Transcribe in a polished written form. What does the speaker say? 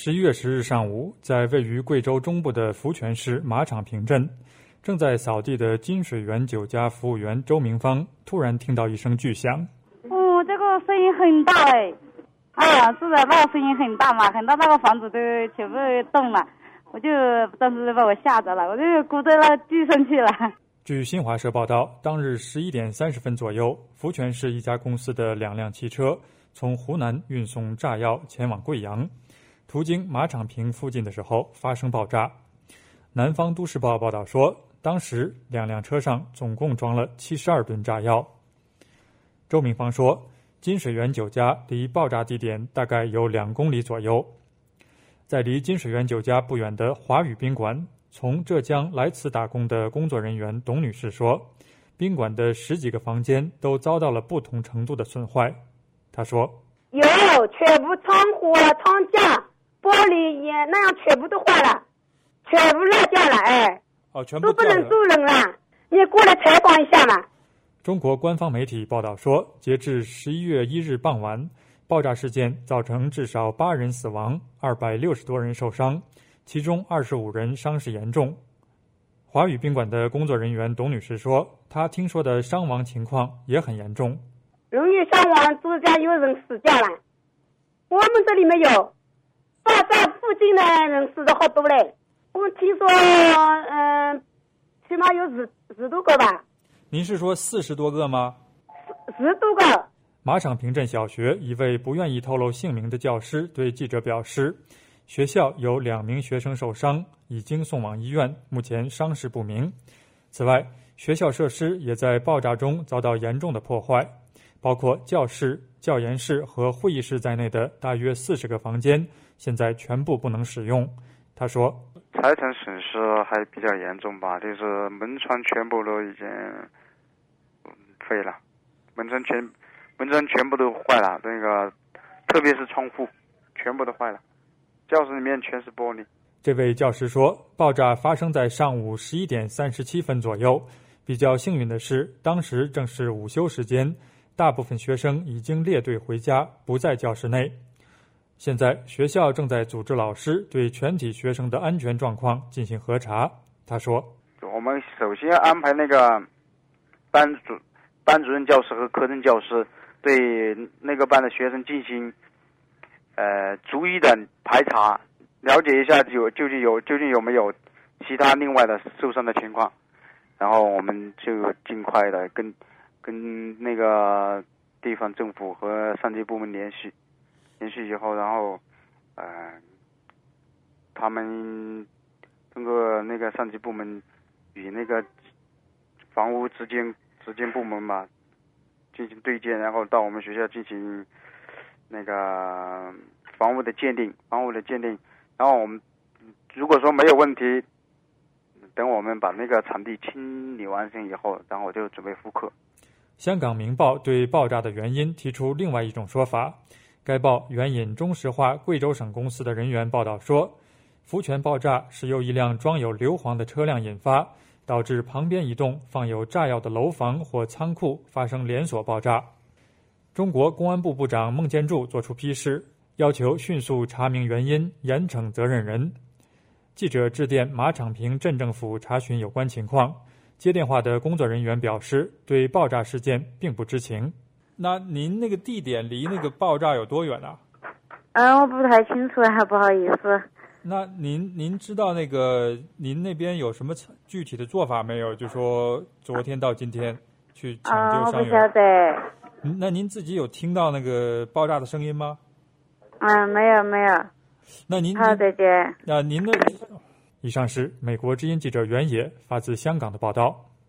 11月10日上午，在位于贵州中部的福泉市马场坪镇，正在扫地的金水源酒家服务员周明芳突然听到一声巨响。 这个声音很大是的，那个声音很大嘛，很大，那个房子都全部动了，我就当时把我吓着了，我就咕在那地上去了。 据新华社报道，当日11点30分左右，福泉市一家公司的2辆汽车从湖南运送炸药前往贵阳，途经马场坪附近的时候发生爆炸。南方都市报报道说，当时2辆车上总共装了72吨炸药。周明芳说，金水源酒家离爆炸地点大概有2公里左右。在离金水源酒家不远的华宇宾馆，从浙江来此打工的工作人员董女士说，宾馆的10几个房间都遭到了不同程度的损坏。她说， 有全部窗户啊、窗架、玻璃也那样全部都坏了，全部落掉了， 全部都不能住人了，你过来采访一下嘛。 中国官方媒体报道说，截至11月1日傍晚，爆炸事件造成至少8人死亡，260多人受伤，其中25人伤势严重。华宇宾馆的工作人员董女士说，她听说的伤亡情况也很严重。 容易伤亡，住家有人死掉了，我们这里没有，爆炸附近的人死的好多嘞，我听说起码有十多个吧。 您是说40多个吗 ？10多个。 马场坪镇小学一位不愿意透露姓名的教师对记者表示，学校有2名学生受伤，已经送往医院，目前伤势不明。此外，学校设施也在爆炸中遭到严重的破坏，包括教室、教研室和会议室在内的大约40个房间，现在全部不能使用。他说， 财产损失还比较严重吧，就是门窗全部都已经废了，门窗全部都坏了，那个特别是窗户全部都坏了，教室里面全是玻璃。 这位教师说，爆炸发生在上午11点37分左右，比较幸运的是，当时正是午休时间，大部分学生已经列队回家，不在教室内。现在学校正在组织老师对全体学生的安全状况进行核查。他说， 我们首先安排那个班主任教师和科任教师对那个班的学生进行逐一的排查，了解一下究竟有没有其他另外的受伤的情况，然后我们就尽快的跟那个地方政府和上级部门联系以后，然后他们通过那个上级部门与那个房屋之间部门嘛进行对接，然后到我们学校进行那个房屋的鉴定，然后我们如果说没有问题，等我们把那个场地清理完成以后，然后就准备复课。 香港明报对爆炸的原因提出另外一种说法，该报援引中石化贵州省公司的人员报道说，福泉爆炸是由一辆装有硫磺的车辆引发，导致旁边一栋放有炸药的楼房或仓库发生连锁爆炸。中国公安部部长孟建柱作出批示，要求迅速查明原因，严惩责任人。记者致电马场坪镇政府查询有关情况，接电话的工作人员表示，对爆炸事件并不知情。那您那个地点离那个爆炸有多远啊？ 我不太清楚，不好意思。 那您知道那个您那边有什么具体的做法没有？就说昨天到今天去抢救伤员。 我不晓得。 那您自己有听到那个爆炸的声音吗？ 没有。 那您好，再见。 您的以上是美国之音记者袁野发自香港的报道。